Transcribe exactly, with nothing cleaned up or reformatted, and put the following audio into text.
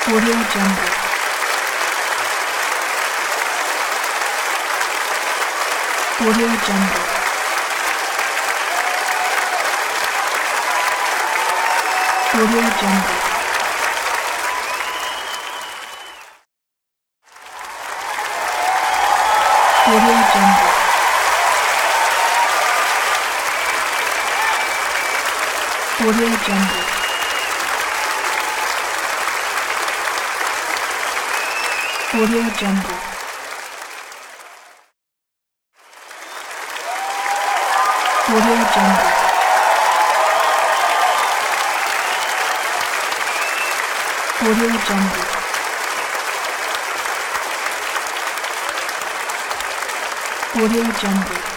Audio Jungle. Audio Jungle. Audio Jungle. Audio Jungle. Audio Jungle. Audio Jungle. Audio Jungle. Audio Jungle. Audio Jungle.